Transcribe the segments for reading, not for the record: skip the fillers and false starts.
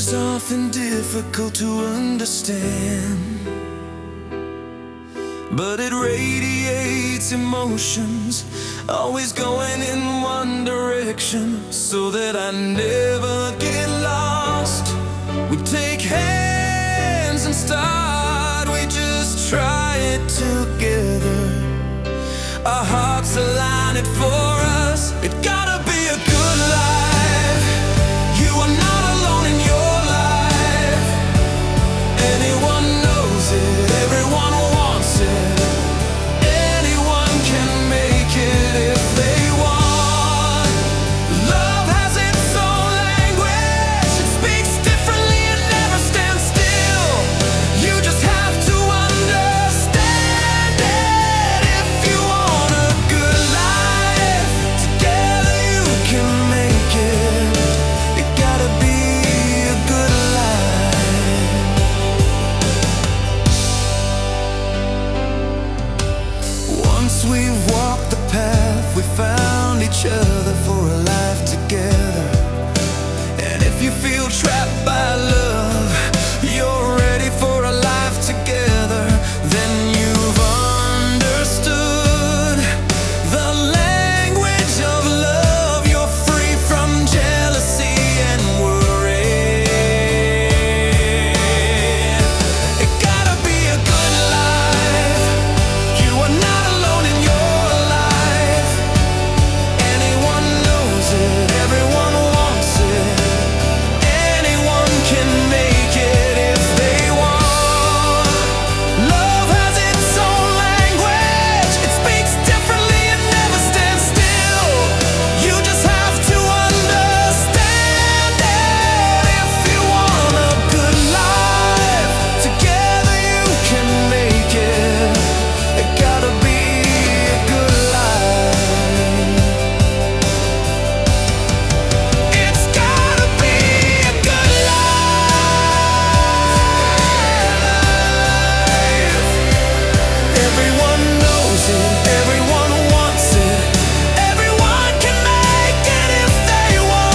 is often difficult to understand, but it radiates emotions, always going in one direction, so that I never get lost. We take hands and start, we just try it together. Our hearts align it for us. It gotta be a good life. You are not alone in your life. Anyone knows it, everyone wants it. Anyone can make it if they want. Love has its own language. It speaks differently and never stands still. You just have to understand it. If you want a good life, together you can make it. It gotta be a good life. Once we've walked the path, we found each other for a life together. And if you feel trapped by love, you're ready for a life together, then you've understood the language of love. You're free from jealousy and worry. It gotta be a good life. You are not alone in your life. Anyone knows it, everyone wants it. Anyone can make it if they want. Love has its own language. It speaks differently and never stands still. You just have to understand it. If you want a good life, together you can make it. It gotta be a good life. It's gotta be a good life. Everyone knows it, everyone wants it. Everyone can make it if they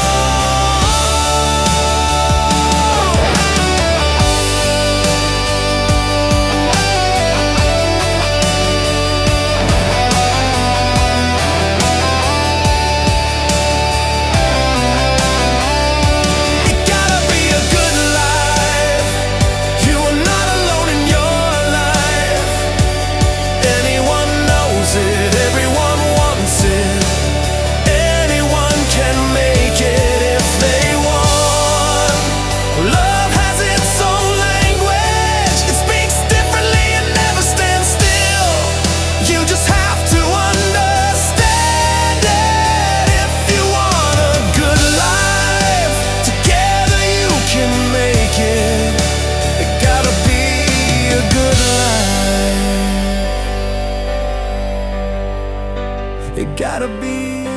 It gotta be a good life. You are not alone in your life. Anyone knows it, everyone wants it. Anyone can make it if they want. Love has its own language. It speaks differently and never stands still. You just have to understand it. If you want a good life, together you can make it. It gotta be a good life. It gotta be